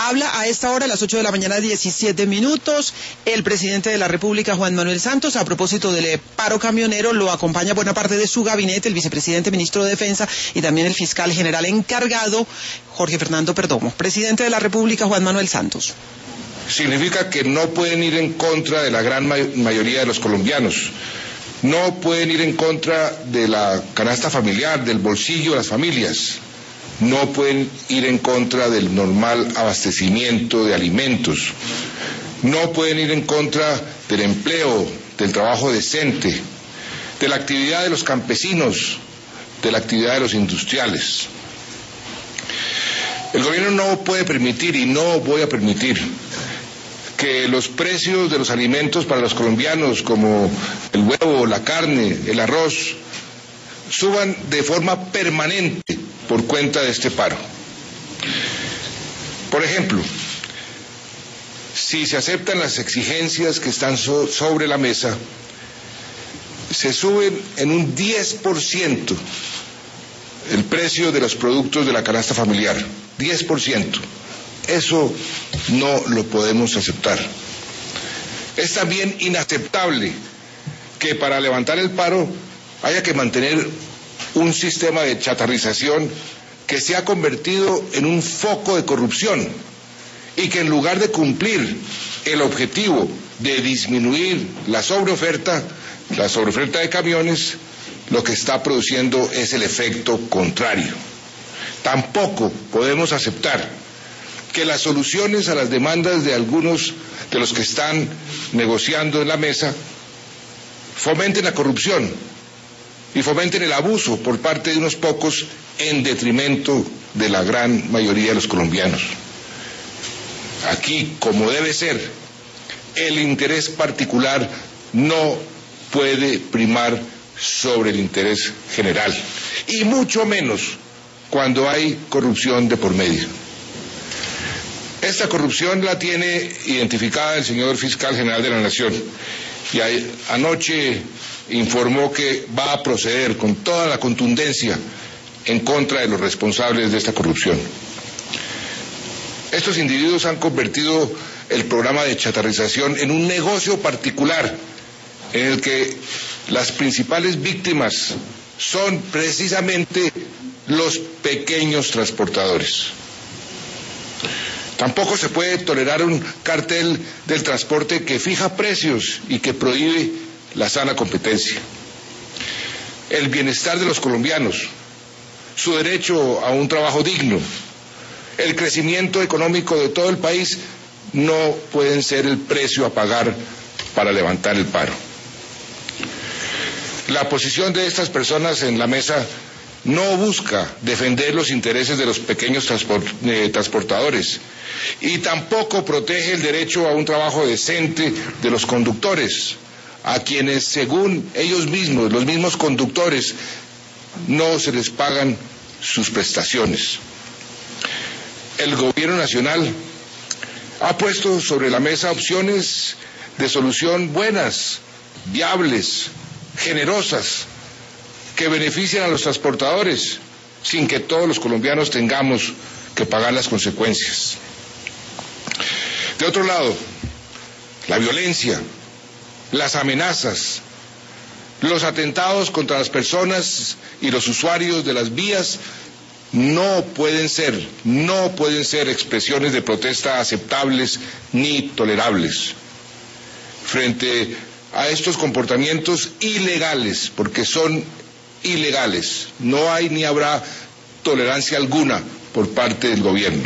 Habla a esta hora, a las 8 de la mañana, 17 minutos, el presidente de la República, Juan Manuel Santos. A propósito del paro camionero, lo acompaña buena parte de su gabinete, el vicepresidente ministro de Defensa y también el fiscal general encargado, Jorge Fernando Perdomo. Presidente de la República, Juan Manuel Santos. Significa que no pueden ir en contra de la gran mayoría de los colombianos. No pueden ir en contra de la canasta familiar, del bolsillo de las familias. No pueden ir en contra del normal abastecimiento de alimentos. No pueden ir en contra del empleo, del trabajo decente, de la actividad de los campesinos, de la actividad de los industriales. El gobierno no puede permitir, y no voy a permitir, que los precios de los alimentos para los colombianos, como el huevo, la carne, el arroz, suban de forma permanente por cuenta de este paro. Por ejemplo, si se aceptan las exigencias que están sobre la mesa, se suben en un 10% el precio de los productos de la canasta familiar, 10%. Eso no lo podemos aceptar. Es también inaceptable que para levantar el paro haya que mantener un sistema de chatarrización que se ha convertido en un foco de corrupción y que en lugar de cumplir el objetivo de disminuir la sobreoferta de camiones, lo que está produciendo es el efecto contrario. Tampoco podemos aceptar que las soluciones a las demandas de algunos de los que están negociando en la mesa fomenten la corrupción y fomenten el abuso por parte de unos pocos en detrimento de la gran mayoría de los colombianos. Aquí, como debe ser, el interés particular no puede primar sobre el interés general, y mucho menos cuando hay corrupción de por medio. Esta corrupción la tiene identificada el señor fiscal general de la Nación, y anoche informó que va a proceder con toda la contundencia en contra de los responsables de esta corrupción. Estos individuos han convertido el programa de chatarrización en un negocio particular en el que las principales víctimas son precisamente los pequeños transportadores. Tampoco se puede tolerar un cartel del transporte que fija precios y que prohíbe la sana competencia. El bienestar de los colombianos, su derecho a un trabajo digno, el crecimiento económico de todo el país no pueden ser el precio a pagar para levantar el paro. La posición de estas personas en la mesa no busca defender los intereses de los pequeños transportadores y tampoco protege el derecho a un trabajo decente de los conductores, a quienes, según ellos mismos, los mismos conductores, no se les pagan sus prestaciones. El gobierno nacional ha puesto sobre la mesa opciones de solución buenas, viables, generosas, que benefician a los transportadores, sin que todos los colombianos tengamos que pagar las consecuencias. De otro lado, la violencia, las amenazas, los atentados contra las personas y los usuarios de las vías no pueden ser expresiones de protesta aceptables ni tolerables. Frente a estos comportamientos ilegales, porque son ilegales, no hay ni habrá tolerancia alguna por parte del gobierno.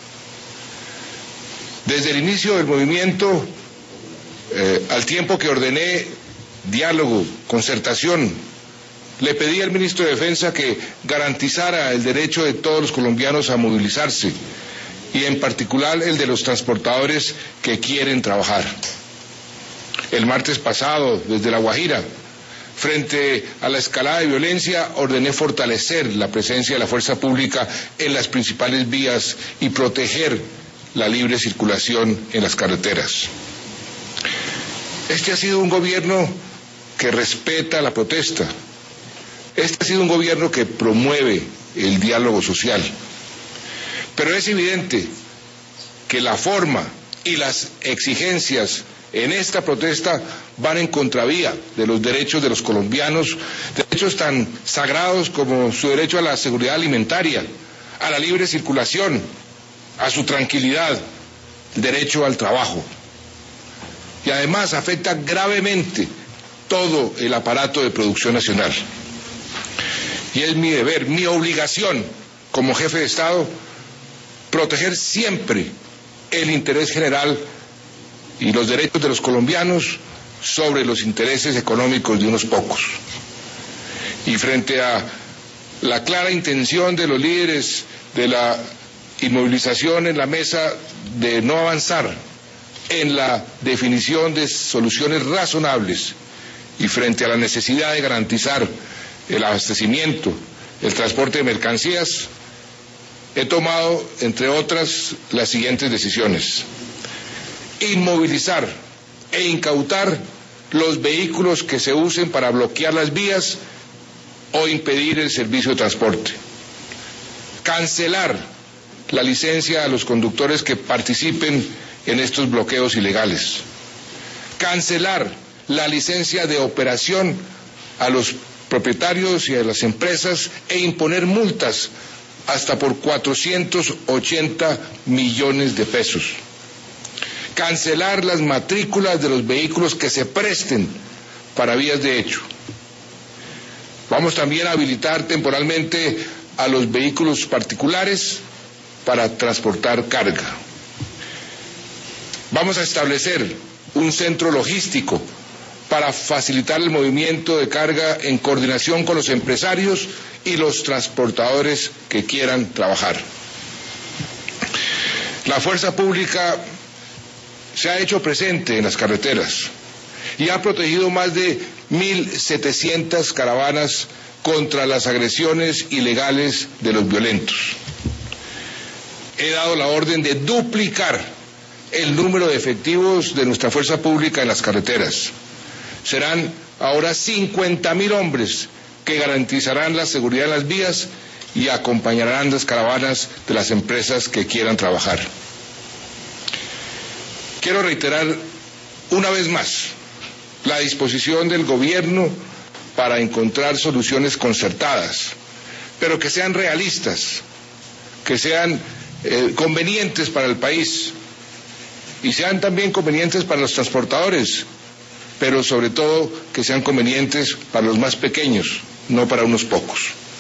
Desde el inicio del movimiento, al tiempo que ordené diálogo, concertación, le pedí al ministro de Defensa que garantizara el derecho de todos los colombianos a movilizarse, y en particular el de los transportadores que quieren trabajar. El martes pasado, desde La Guajira, frente a la escalada de violencia, ordené fortalecer la presencia de la fuerza pública en las principales vías y proteger la libre circulación en las carreteras. Este ha sido un gobierno que respeta la protesta. Este ha sido un gobierno que promueve el diálogo social. Pero es evidente que que la forma y las exigencias en esta protesta van en contravía de los derechos de los colombianos, derechos tan sagrados como su derecho a la seguridad alimentaria, a la libre circulación, a su tranquilidad, el derecho al trabajo. Y además afecta gravemente todo el aparato de producción nacional. Y es mi deber, mi obligación como jefe de Estado, proteger siempre el interés general y los derechos de los colombianos sobre los intereses económicos de unos pocos. Y frente a la clara intención de los líderes de la inmovilización en la mesa de no avanzar en la definición de soluciones razonables y frente a la necesidad de garantizar el abastecimiento, el transporte de mercancías, he tomado, entre otras, las siguientes decisiones: inmovilizar e incautar los vehículos que se usen para bloquear las vías o impedir el servicio de transporte, cancelar la licencia a los conductores que participen en estos bloqueos ilegales, cancelar la licencia de operación a los propietarios y a las empresas e imponer multas hasta por 480 millones de pesos, cancelar las matrículas de los vehículos que se presten para vías de hecho. Vamos también a habilitar temporalmente a los vehículos particulares para transportar carga. Vamos a establecer un centro logístico para facilitar el movimiento de carga en coordinación con los empresarios y los transportadores que quieran trabajar. La fuerza pública se ha hecho presente en las carreteras y ha protegido más de 1.700 caravanas contra las agresiones ilegales de los violentos. He dado la orden de duplicar el número de efectivos de nuestra fuerza pública en las carreteras. Serán ahora 50.000 hombres que garantizarán la seguridad en las vías y acompañarán las caravanas de las empresas que quieran trabajar. Quiero reiterar una vez más la disposición del gobierno para encontrar soluciones concertadas, pero que sean realistas, que sean convenientes para el país y sean también convenientes para los transportadores, pero sobre todo que sean convenientes para los más pequeños, no para unos pocos.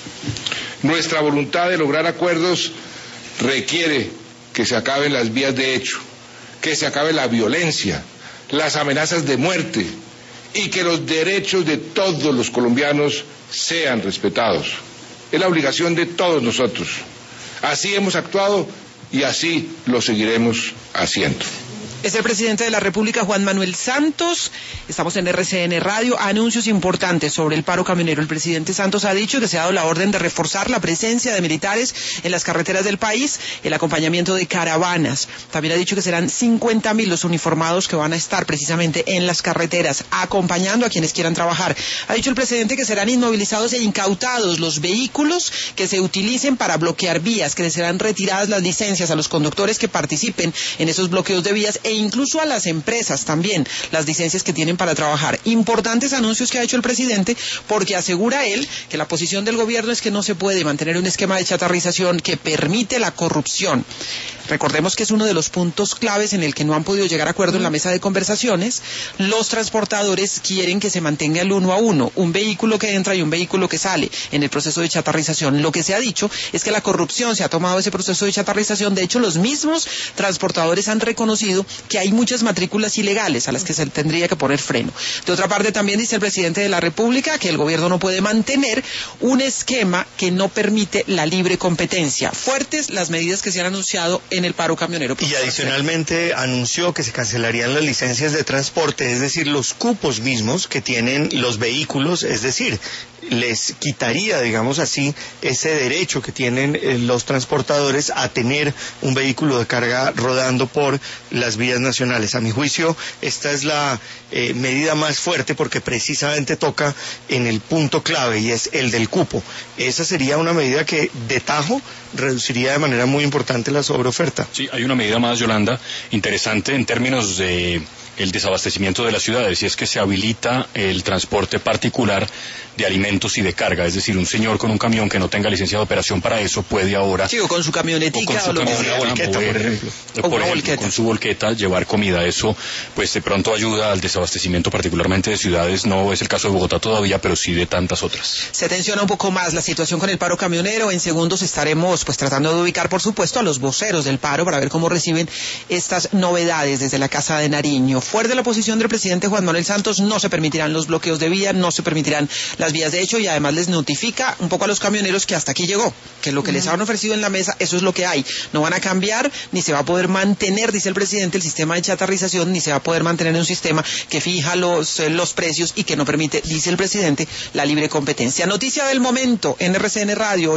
Nuestra voluntad de lograr acuerdos requiere que se acaben las vías de hecho, que se acabe la violencia, las amenazas de muerte y que los derechos de todos los colombianos sean respetados. Es la obligación de todos nosotros. Así hemos actuado y así lo seguiremos haciendo. Es el presidente de la República, Juan Manuel Santos. Estamos en RCN Radio. Anuncios importantes sobre el paro camionero. El presidente Santos ha dicho que se ha dado la orden de reforzar la presencia de militares en las carreteras del país, el acompañamiento de caravanas. También ha dicho que serán 50.000 los uniformados que van a estar precisamente en las carreteras, acompañando a quienes quieran trabajar. Ha dicho el presidente que serán inmovilizados e incautados los vehículos que se utilicen para bloquear vías, que les serán retiradas las licencias a los conductores que participen en esos bloqueos de vías e incluso a las empresas también, las licencias que tienen para trabajar. Importantes anuncios que ha hecho el presidente, porque asegura él que la posición del gobierno es que no se puede mantener un esquema de chatarrización que permite la corrupción. Recordemos que es uno de los puntos claves en el que no han podido llegar a acuerdo en la mesa de conversaciones. Los transportadores quieren que se mantenga el 1 a 1, un vehículo que entra y un vehículo que sale en el proceso de chatarrización. Lo que se ha dicho es que la corrupción se ha tomado ese proceso de chatarrización. De hecho, los mismos transportadores han reconocido que hay muchas matrículas ilegales a las que se tendría que poner freno. De otra parte, también dice el presidente de la República que el gobierno no puede mantener un esquema que no permite la libre competencia. Fuertes las medidas que se han anunciado en el paro camionero. Y adicionalmente anunció que se cancelarían las licencias de transporte, es decir, los cupos mismos que tienen los vehículos, es decir, les quitaría, digamos así, ese derecho que tienen los transportadores a tener un vehículo de carga rodando por las vías nacionales. A mi juicio, esta es la medida más fuerte porque precisamente toca en el punto clave y es el del cupo. Esa sería una medida que de tajo reduciría de manera muy importante la sobreoferta. Sí, hay una medida más, Yolanda, interesante en términos de el desabastecimiento de las ciudades, y es que se habilita el transporte particular de alimentos y de carga, es decir, un señor con un camión que no tenga licencia de operación para eso puede ahora... Sí, o con su camionetica, o una volqueta, por ejemplo, con su volqueta llevar comida. Eso, pues de pronto ayuda al desabastecimiento particularmente de ciudades, no es el caso de Bogotá todavía, pero sí de tantas otras. Se tensiona un poco más la situación con el paro camionero. En segundos estaremos pues tratando de ubicar, por supuesto, a los voceros del paro para ver cómo reciben estas novedades desde la Casa de Nariño. Fuerte la posición del presidente Juan Manuel Santos, no se permitirán los bloqueos de vía, no se permitirán las vías de hecho, y además les notifica un poco a los camioneros que hasta aquí llegó, que lo que les han ofrecido en la mesa, eso es lo que hay. No van a cambiar, ni se va a poder mantener, dice el presidente, el sistema de chatarrización, ni se va a poder mantener un sistema que fija los precios y que no permite, dice el presidente, la libre competencia. Noticia del momento en RCN Radio.